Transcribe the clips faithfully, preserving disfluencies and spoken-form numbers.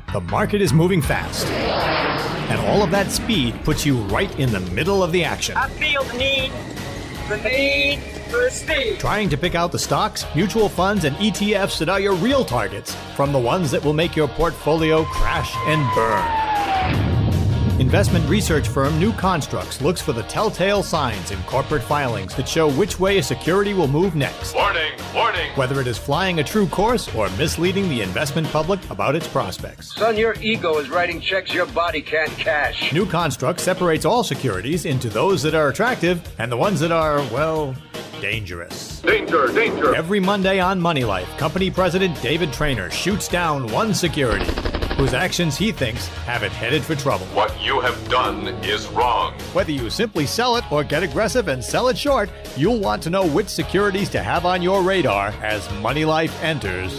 The market is moving fast, and all of that speed puts you right in the middle of the action. I feel the need, the need for speed. Trying to pick out the stocks, mutual funds, and E T Fs that are your real targets from the ones that will make your portfolio crash and burn. Investment research firm New Constructs looks for the telltale signs in corporate filings that show which way a security will move next. Warning, warning. Whether it is flying a true course or misleading the investment public about its prospects. Son, your ego is writing checks your body can't cash. New Construct separates all securities into those that are attractive and the ones that are, well, dangerous. Danger, danger. Every Monday on Money Life, company president David Traynor shoots down one security whose actions he thinks have it headed for trouble. What you have done is wrong. Whether you simply sell it or get aggressive and sell it short, you'll want to know which securities to have on your radar as Money Life enters.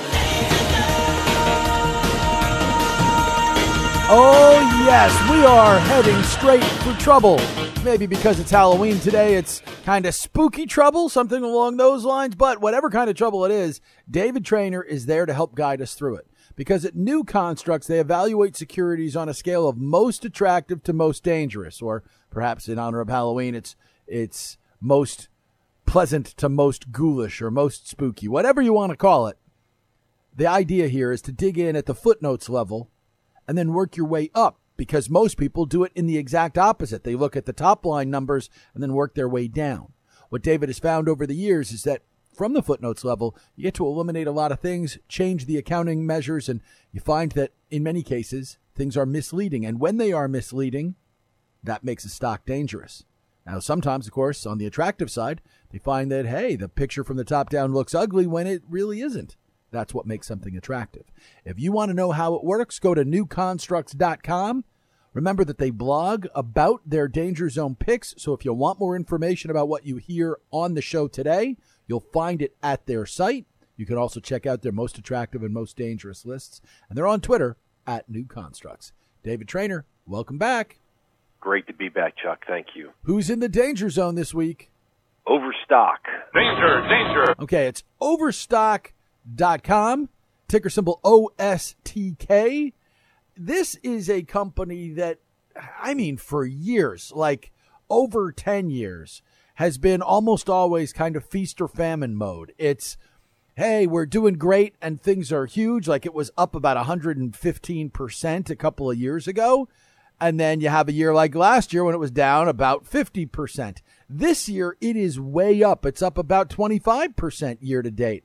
Oh yes, we are heading straight for trouble. Maybe because it's Halloween today, it's kind of spooky trouble, something along those lines. But whatever kind of trouble it is, David Traynor is there to help guide us through it. Because at New Constructs, they evaluate securities on a scale of most attractive to most dangerous, or perhaps in honor of Halloween, it's it's most pleasant to most ghoulish or most spooky, whatever you want to call it. The idea here is to dig in at the footnotes level and then work your way up, because most people do it in the exact opposite. They look at the top line numbers and then work their way down. What David has found over the years is that from the footnotes level, you get to eliminate a lot of things, change the accounting measures, and you find that in many cases, things are misleading. And when they are misleading, that makes a stock dangerous. Now, sometimes, of course, on the attractive side, they find that, hey, the picture from the top down looks ugly when it really isn't. That's what makes something attractive. If you want to know how it works, go to new constructs dot com. Remember that they blog about their danger zone picks. So if you want more information about what you hear on the show today, you'll find it at their site. You can also check out their most attractive and most dangerous lists. And they're on Twitter at New Constructs. David Traynor, welcome back. Great to be back, Chuck. Thank you. Who's in the danger zone this week? Overstock. Danger, danger. Okay, it's overstock dot com, ticker symbol O S T K. This is a company that, I mean, for years, like over ten years, has been almost always kind of feast or famine mode. It's, hey, we're doing great and things are huge, like it was up about one hundred fifteen percent a couple of years ago. And then you have a year like last year when it was down about fifty percent. This year, it is way up. It's up about twenty-five percent year to date.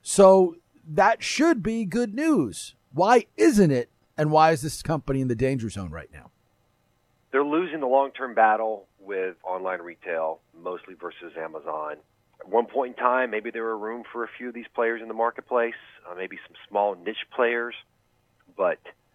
So that should be good news. Why isn't it? And why is this company in the danger zone right now? They're losing the long-term battle with online retail, mostly versus Amazon. At one point in time, maybe there were room for a few of these players in the marketplace, uh, maybe some small niche players, but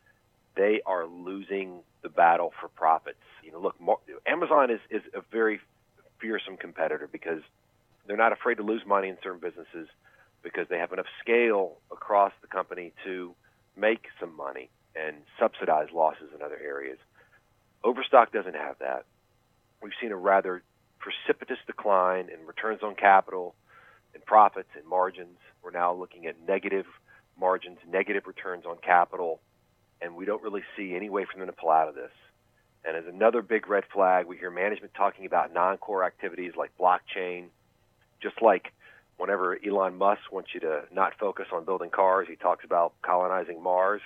they are losing the battle for profits. You know, look, Amazon is, is a very fearsome competitor because they're not afraid to lose money in certain businesses because they have enough scale across the company to make some money and subsidize losses in other areas. Overstock doesn't have that. We've seen a rather precipitous decline in returns on capital, in profits, and margins. We're now looking at negative margins, negative returns on capital, and we don't really see any way for them to pull out of this. And as another big red flag, we hear management talking about non-core activities like blockchain, just like whenever Elon Musk wants you to not focus on building cars, he talks about colonizing Mars.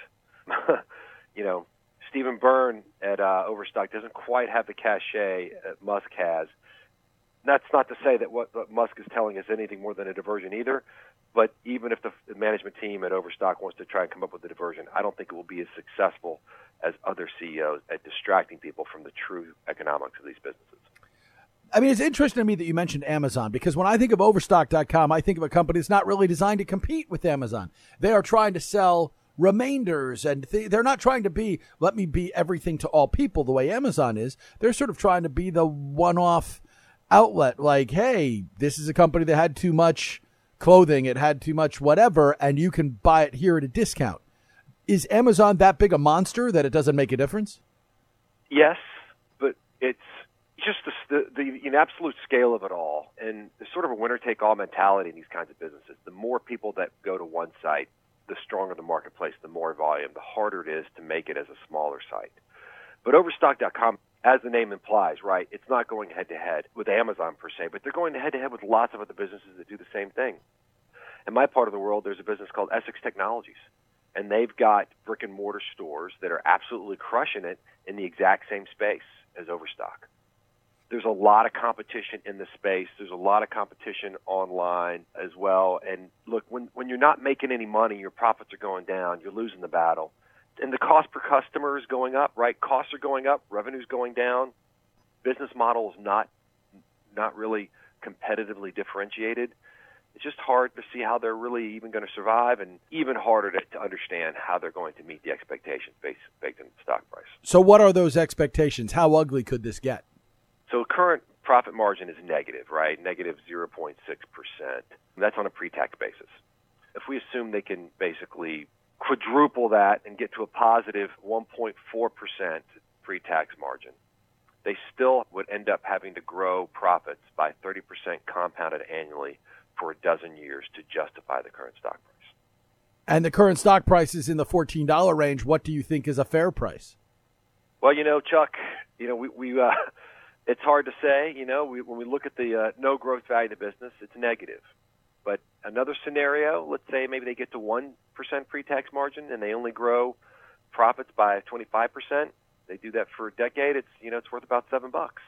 You know, Stephen Byrne at uh, Overstock doesn't quite have the cachet that Musk has. That's not to say that what, what Musk is telling is anything more than a diversion either, but even if the, the management team at Overstock wants to try and come up with a diversion, I don't think it will be as successful as other C E Os at distracting people from the true economics of these businesses. I mean, it's interesting to me that you mentioned Amazon, because when I think of overstock dot com, I think of a company that's not really designed to compete with Amazon. They are trying to sell remainders, and th- they're not trying to be, let me be everything to all people the way Amazon is. They're sort of trying to be the one-off outlet, like, hey, this is a company that had too much clothing, it had too much whatever, and you can buy it here at a discount. Is Amazon that big a monster that it doesn't make a difference? Yes, but it's just the, the, the absolute scale of it all, and there's sort of a winner-take-all mentality in these kinds of businesses. The more people that go to one site, the stronger the marketplace, the more volume, the harder it is to make it as a smaller site. But Overstock dot com, as the name implies, right, it's not going head-to-head with Amazon per se, but they're going head-to-head with lots of other businesses that do the same thing. In my part of the world, there's a business called Essex Technologies, and they've got brick-and-mortar stores that are absolutely crushing it in the exact same space as Overstock. There's a lot of competition in the space. There's a lot of competition online as well. And look, when, when you're not making any money, your profits are going down, you're losing the battle. And the cost per customer is going up, right? Costs are going up, revenue's going down. Business model is not, not really competitively differentiated. It's just hard to see how they're really even going to survive, and even harder to, to understand how they're going to meet the expectations based, baked in the stock price. So what are those expectations? How ugly could this get? So current profit margin is negative, right? Negative zero point six percent. That's on a pre-tax basis. If we assume they can basically quadruple that and get to a positive one point four percent pre-tax margin, they still would end up having to grow profits by thirty percent compounded annually for a dozen years to justify the current stock price. And the current stock price is in the fourteen dollars range. What do you think is a fair price? Well, you know, Chuck, you know, we, we uh, it's hard to say. You know, we, when we look at the uh, no growth value of the business, it's negative. But another scenario, let's say maybe they get to one percent pre-tax margin and they only grow profits by twenty-five percent. They do that for a decade. It's, you know, it's worth about seven bucks.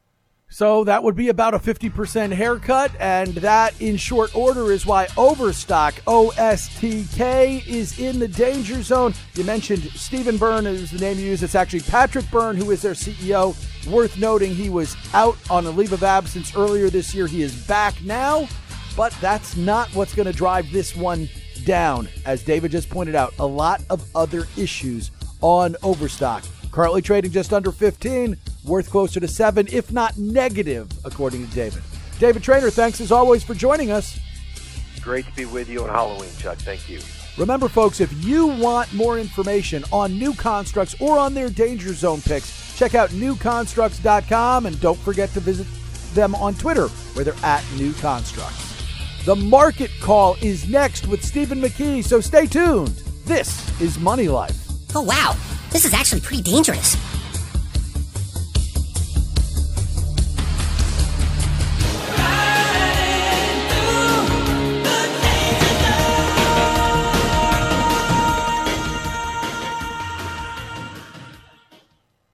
So that would be about a fifty percent haircut, and that, in short order, is why Overstock, O S T K, is in the danger zone. You mentioned Stephen Byrne is the name you use. It's actually Patrick Byrne, who is their C E O. Worth noting, he was out on a leave of absence earlier this year. He is back now, but that's not what's going to drive this one down. As David just pointed out, a lot of other issues on Overstock. Currently trading just under fifteen, worth closer to seven, if not negative, according to David. David Traynor, thanks as always for joining us. Great to be with you on Halloween, Chuck. Thank you. Remember, folks, if you want more information on New Constructs or on their Danger Zone picks, check out new constructs dot com, and don't forget to visit them on Twitter, where they're at New Constructs. The Market Call is next with Stephen McKee, so stay tuned. This is Money Life. Oh, wow. This is actually pretty dangerous.